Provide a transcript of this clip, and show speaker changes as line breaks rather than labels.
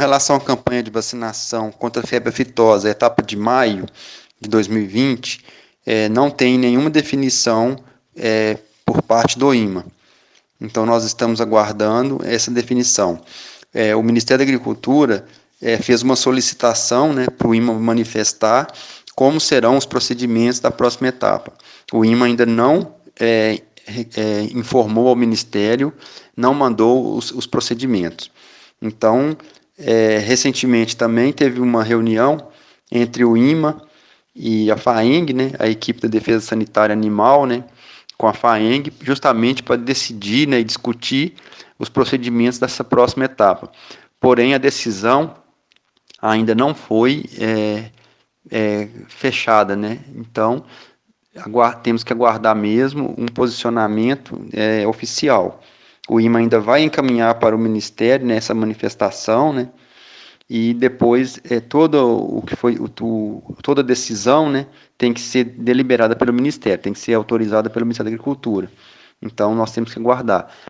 relação à campanha de vacinação contra a febre aftosa, etapa de maio de 2020, não tem nenhuma definição por parte do INMA. Então, nós estamos aguardando essa definição. O Ministério da Agricultura fez uma solicitação, né, para o INMA manifestar como serão os procedimentos da próxima etapa. O INMA ainda não informou ao Ministério, não mandou os procedimentos. Então, recentemente também teve uma reunião entre o INMA e a FAENG, né, a equipe da Defesa Sanitária Animal, né, com a FAENG, justamente para decidir, né, e discutir os procedimentos dessa próxima etapa. Porém, a decisão ainda não foi fechada, né? Então, temos que aguardar mesmo um posicionamento oficial. O INMA ainda vai encaminhar para o Ministério nessa manifestação, né? E depois toda a decisão, né, tem que ser deliberada pelo Ministério, tem que ser autorizada pelo Ministério da Agricultura. Então, nós temos que aguardar.